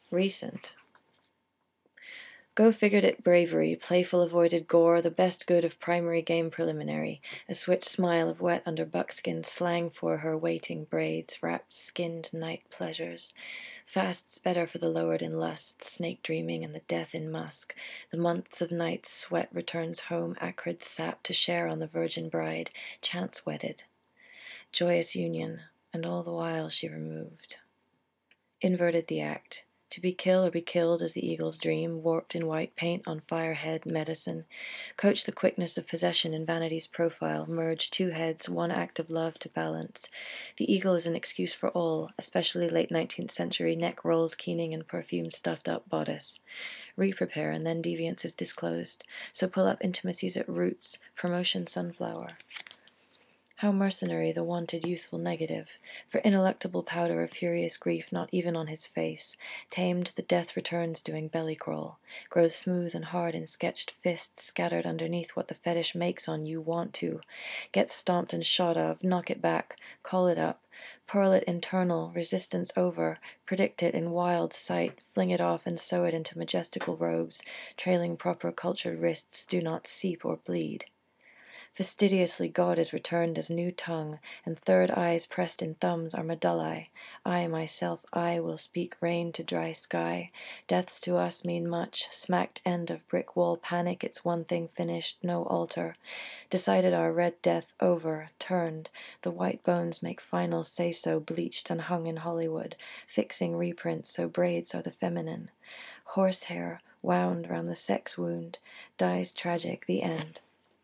Recent. Go figured it bravery, playful avoided gore, the best good of primary game preliminary, a switch smile of wet under buckskin slang for her waiting braids, wrapped skinned night pleasures. Fasts better for the lowered in lust, snake dreaming and the death in musk. The months of night's sweat returns home acrid sap to share on the virgin bride, chance wedded. Joyous union, and all the while she removed. Inverted the act. To be kill or be killed is the eagle's dream, warped in white paint on firehead medicine. Coach the quickness of possession in vanity's profile, merge two heads, one act of love to balance. The eagle is an excuse for all, especially late 19th century neck rolls, keening and perfume stuffed up bodice. Re-prepare and then deviance is disclosed, so pull up intimacies at roots, promotion sunflower. How mercenary the wanted youthful negative, for ineluctable powder of furious grief not even on his face, tamed the death returns doing belly crawl, grows smooth and hard in sketched fists scattered underneath what the fetish makes on you want to, gets stomped and shot of, knock it back, call it up, pearl it internal, resistance over, predict it in wild sight, fling it off and sew it into majestical robes, trailing proper cultured wrists do not seep or bleed. Fastidiously God is returned as new tongue, and third eyes pressed in thumbs are medullae. I myself, I will speak rain to dry sky. Deaths to us mean much. Smacked end of brick wall panic, it's one thing finished, no altar. Decided our red death over, turned. The white bones make final say-so, bleached and hung in Hollywood, fixing reprints so braids are the feminine. Horsehair wound round the sex wound, dies tragic, the end.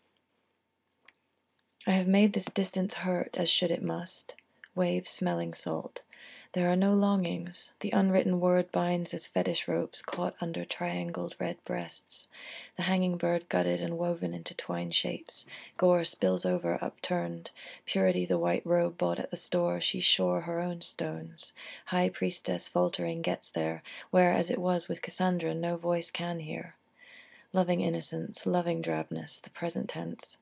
I have made this distance hurt as should it must, wave smelling salt. There are no longings, the unwritten word binds as fetish ropes caught under triangled red breasts. The hanging bird gutted and woven into twine shapes, gore spills over upturned, purity the white robe bought at the store, she shore her own stones. High priestess faltering gets there, where as it was with Cassandra no voice can hear. Loving innocence, loving drabness, the present tense.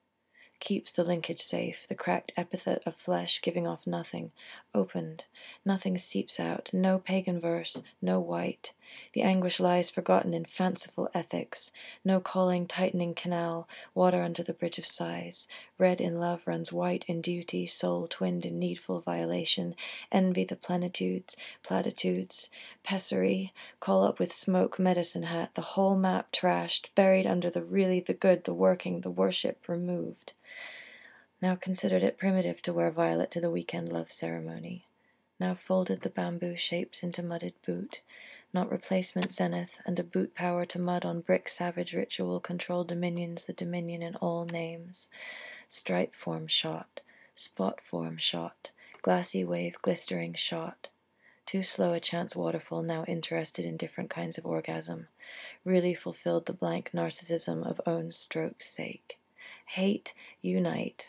Keeps the linkage safe, the cracked epithet of flesh giving off nothing, opened, nothing seeps out, no pagan verse, no white. The anguish lies forgotten in fanciful ethics, no calling tightening canal, water under the bridge of sighs. Red in love runs white in duty, soul twinned in needful violation, envy the plenitudes, platitudes, pessary, call up with smoke medicine hat, the whole map trashed, buried under the really, the good, the working, the worship removed. Now considered it primitive to wear violet to the weekend love ceremony. Now folded the bamboo shapes into mudded boot, not replacement zenith, and a boot power to mud on brick savage ritual control dominions the dominion in all names. Stripe form shot, spot form shot, glassy wave glistering shot. Too slow a chance waterfall now interested in different kinds of orgasm. Really fulfilled the blank narcissism of own stroke's sake. Hate, unite.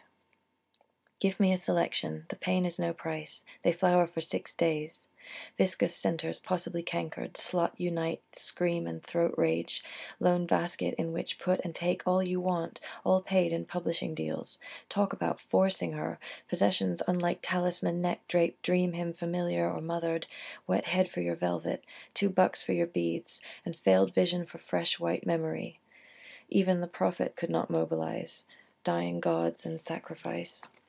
Give me a selection, the pain is no price, they flower for 6 days. Viscous centers possibly cankered, slot unite, scream and throat rage, lone basket in which put and take all you want, all paid in publishing deals. Talk about forcing her, possessions unlike talisman neck draped, dream him familiar or mothered, wet head for your velvet, $2 for your beads, and failed vision for fresh white memory. Even the prophet could not mobilize, dying gods and sacrifice.